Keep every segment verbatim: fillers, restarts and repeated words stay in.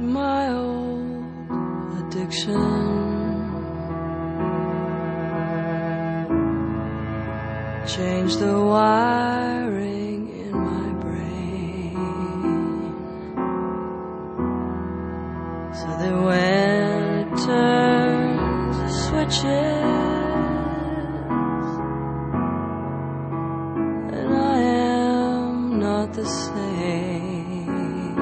my old addiction. Change the wiring in my brain, so that when it turns the switches, then I am not the same.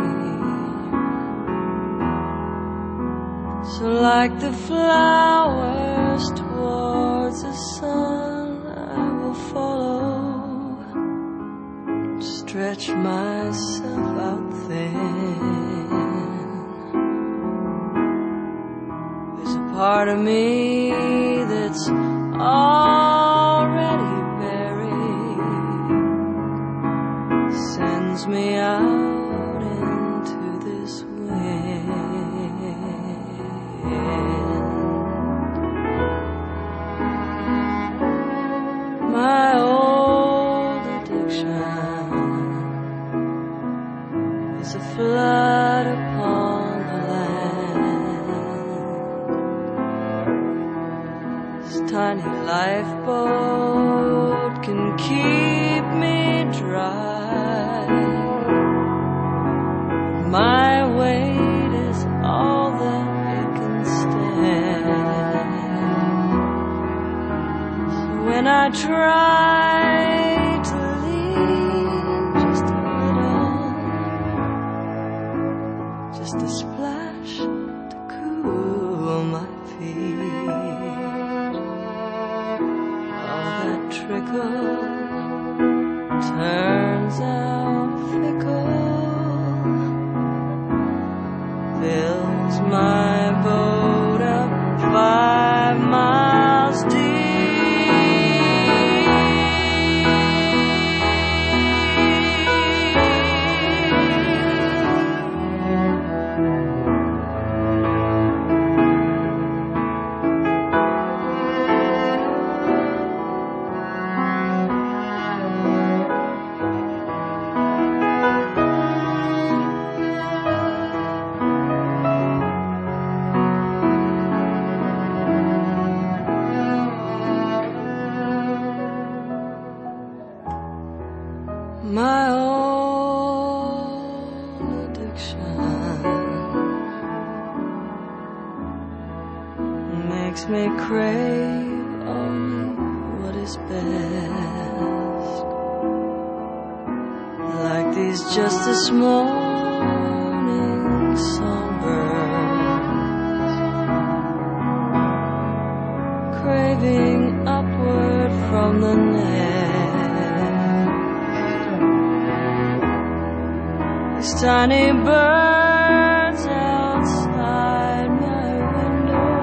So like the flowers towards the sun, I will follow, stretch myself out thin. There's a part of me that's already buried, sends me out into this wind. My old addiction is a flood upon the land. This tiny lifeboat can keep me dry. My weight is all that it can stand. So when I try to lean just a little, just a splash to cool my feet, all that trickle turns out fickle, fills my boat up five miles deep. My old addiction makes me crave only what is best, like these just this morning songbirds, craving upward from the nest. These tiny birds outside my window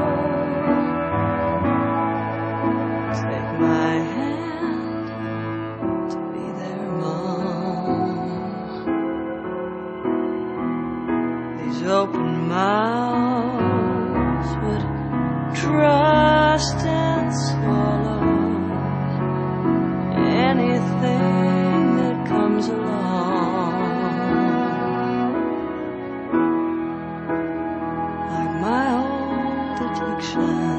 take my hand to be their mom. These open mouths would trust and swallow anything that comes along. My old addiction.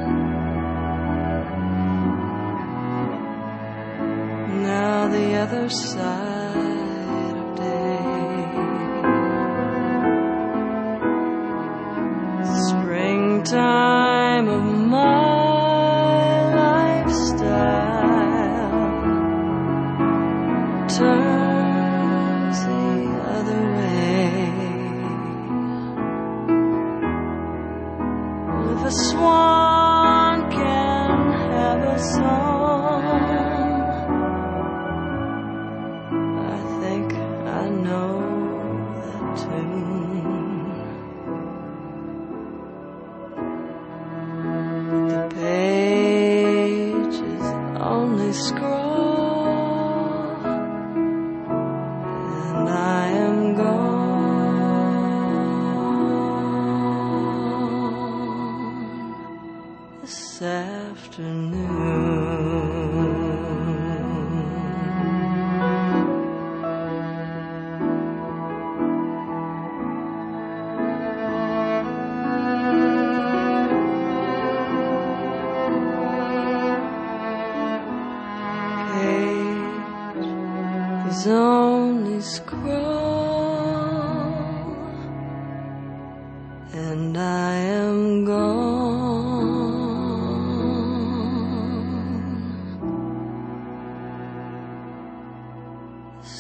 Now the other side of day, springtime of my lifestyle turns the other way. If a swan can have a song, I think I know that tune. But the page is only scroll, and I am gone. This afternoon,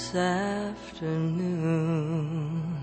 this afternoon.